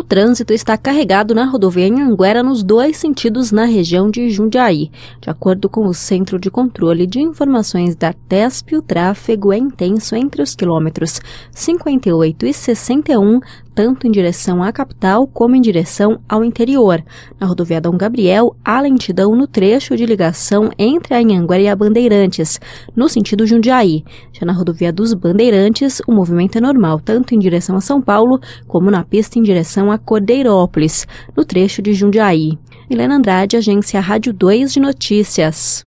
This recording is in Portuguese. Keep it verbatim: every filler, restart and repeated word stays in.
trânsito está carregado na rodovia Anhanguera nos dois sentidos na região de Jundiaí. De acordo com o Centro de Controle de Informações da TESP, o tráfego é intenso entre os quilômetros cinquenta e oito e sessenta e um, tanto em direção à capital como em direção ao interior. Na rodovia Dom Gabriel, há lentidão no trecho de ligação entre a Anhanguera e a Bandeirantes, no sentido Jundiaí. Já na rodovia dos Bandeirantes, o movimento é normal, tanto em direção a São Paulo, como na pista em direção a Cordeirópolis, no trecho de Jundiaí. Milena Andrade, Agência Rádio dois de Notícias.